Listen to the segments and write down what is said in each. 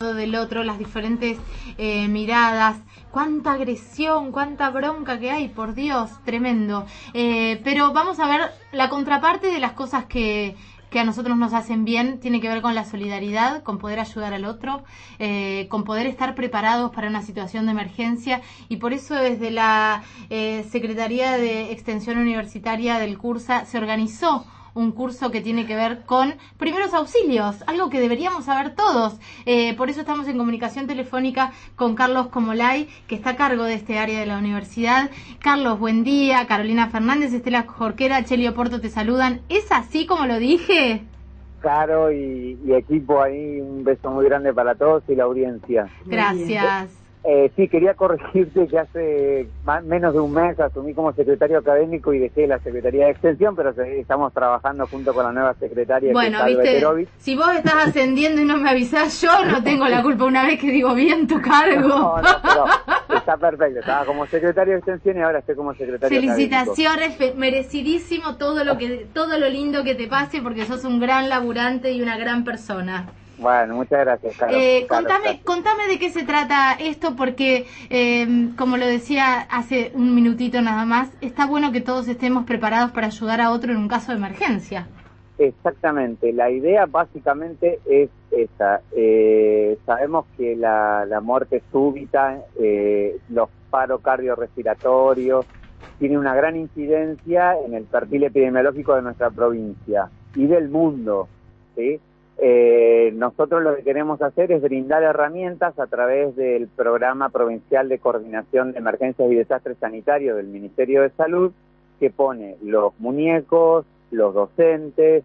del otro, las diferentes miradas, cuánta agresión, cuánta bronca que hay, por Dios, tremendo. Pero vamos a ver la contraparte de las cosas que a nosotros nos hacen bien, tiene que ver con la solidaridad, con poder ayudar al otro, con poder estar preparados para una situación de emergencia, y por eso desde la Secretaría de Extensión Universitaria del CURSA se organizó un curso que tiene que ver con primeros auxilios, algo que deberíamos saber todos. Por eso estamos en comunicación telefónica con Carlos Comolay, que está a cargo de este área de la universidad. Carlos, buen día. Carolina Fernández, Estela Jorquera, Chelio Porto te saludan. ¿Es así como lo dije? Caro y equipo ahí, un beso muy grande para todos y la audiencia. Gracias. Sí, quería corregirte que hace menos de un mes asumí como secretario académico y dejé la Secretaría de Extensión, pero estamos trabajando junto con la nueva secretaria. Bueno, que es viste, Perovic. Si vos estás ascendiendo y no me avisás, yo no tengo la culpa una vez que digo bien tu cargo. No, pero está perfecto. Estaba como secretario de Extensión y ahora estoy como secretario Felicitaciones, académico. merecidísimo todo lo lindo que te pase, porque sos un gran laburante y una gran persona. Bueno, muchas gracias, Caro. Contame de qué se trata esto, porque como lo decía hace un minutito nada más, está bueno que todos estemos preparados para ayudar a otro en un caso de emergencia. Exactamente, la idea básicamente es esa. Sabemos que la muerte súbita, los paros cardiorrespiratorios, tiene una gran incidencia en el perfil epidemiológico de nuestra provincia y del mundo, ¿sí? Nosotros lo que queremos hacer es brindar herramientas a través del Programa Provincial de Coordinación de Emergencias y Desastres Sanitarios del Ministerio de Salud, que pone los muñecos, los docentes,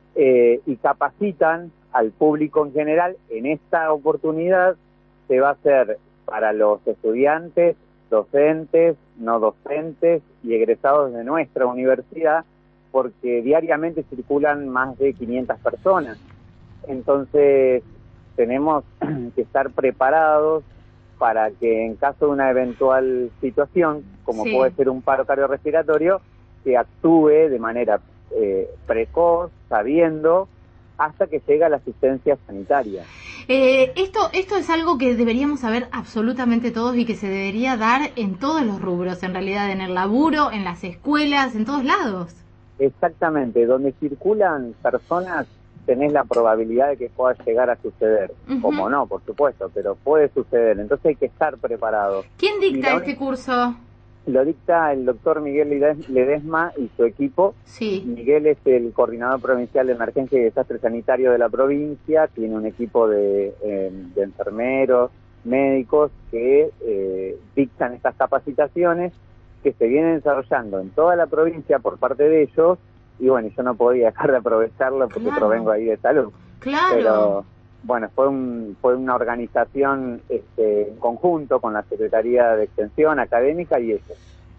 y capacitan al público en general. En esta oportunidad se va a hacer para los estudiantes, docentes, no docentes y egresados de nuestra universidad, porque diariamente circulan más de 500 personas. Entonces tenemos que estar preparados para que en caso de una eventual situación, como puede ser un paro cardiorrespiratorio, se actúe de manera precoz, sabiendo, hasta que llega la asistencia sanitaria. Esto es algo que deberíamos saber absolutamente todos y que se debería dar en todos los rubros, en realidad, en el laburo, en las escuelas, en todos lados. Exactamente, donde circulan personas tenés la probabilidad de que pueda llegar a suceder, como no, por supuesto, pero puede suceder, entonces hay que estar preparado. ¿Quién dicta este curso? Lo dicta el doctor Miguel Ledesma y su equipo. Sí. Miguel es el coordinador provincial de emergencia y desastre sanitario de la provincia, tiene un equipo de enfermeros, médicos que dictan estas capacitaciones que se vienen desarrollando en toda la provincia por parte de ellos. Y bueno, yo no podía dejar de aprovecharlo porque provengo ahí de salud. Claro. Pero bueno, fue una organización en conjunto con la Secretaría de Extensión Académica y eso.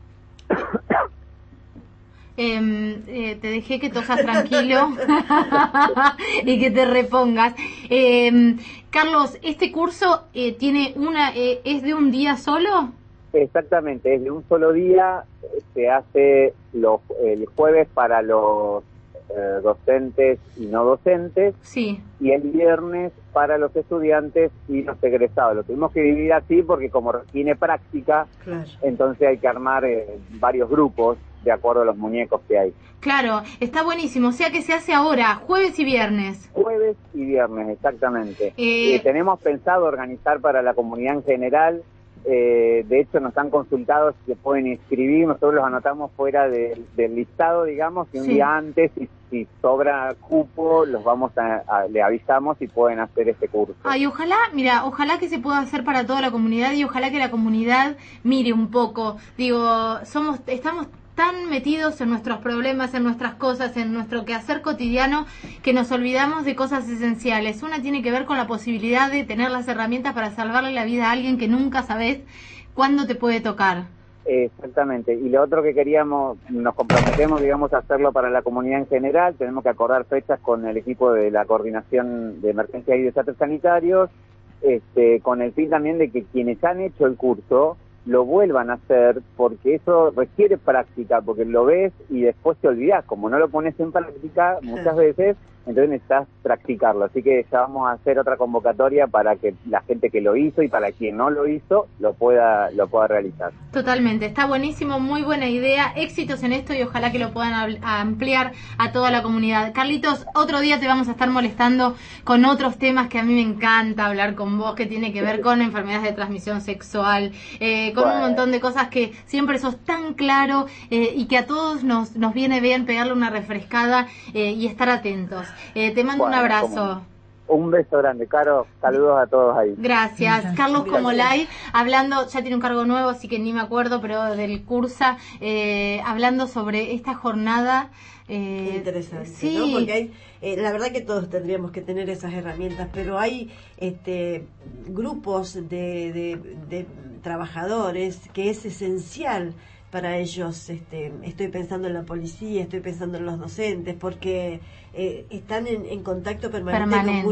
Te dejé que tosas tranquilo y que te repongas. Carlos, ¿este curso tiene es de un día solo? Exactamente, es de un solo día, se hace el jueves para los docentes y no docentes, sí, y el viernes para los estudiantes y los egresados. Lo tuvimos que dividir así porque como tiene práctica, claro, entonces hay que armar varios grupos de acuerdo a los muñecos que hay. Claro, está buenísimo, o sea que se hace ahora, jueves y viernes. Jueves y viernes, exactamente. Tenemos pensado organizar para la comunidad en general. De hecho nos han consultado si se pueden inscribir, nosotros los anotamos fuera del listado, digamos, y un día antes, si sobra cupo, los le avisamos y pueden hacer este curso. Ay, ojalá que se pueda hacer para toda la comunidad y ojalá que la comunidad mire un poco. Digo, estamos tan metidos en nuestros problemas, en nuestras cosas, en nuestro quehacer cotidiano, que nos olvidamos de cosas esenciales. Una tiene que ver con la posibilidad de tener las herramientas para salvarle la vida a alguien que nunca sabes cuándo te puede tocar. Exactamente, y lo otro que nos comprometemos, digamos, a hacerlo para la comunidad en general. Tenemos que acordar fechas con el equipo de la Coordinación de Emergencias y Desastres Sanitarios, con el fin también de que quienes han hecho el curso lo vuelvan a hacer, porque eso requiere práctica, porque lo ves y después te olvidás. Como no lo pones en práctica, muchas veces entonces necesitas practicarlo. Así que ya vamos a hacer otra convocatoria para que la gente que lo hizo y para quien no lo hizo lo pueda realizar. Totalmente, está buenísimo, muy buena idea, éxitos en esto y ojalá que lo puedan ampliar a toda la comunidad. Carlitos, otro día te vamos a estar molestando con otros temas que a mí me encanta hablar con vos, que tiene que ver con enfermedades de transmisión sexual, con un montón de cosas que siempre sos tan claro y que a todos nos viene bien pegarle una refrescada y estar atentos. Te mando un abrazo. Un beso grande, Caro. Saludos a todos ahí. Gracias. Carlos Comolay, hablando, ya tiene un cargo nuevo, así que ni me acuerdo, pero del Cursa, hablando sobre esta jornada. Interesante, sí. ¿no? Porque hay, la verdad que todos tendríamos que tener esas herramientas, pero hay grupos de trabajadores que es esencial para ellos. Estoy pensando en la policía, estoy pensando en los docentes, porque están en contacto permanente.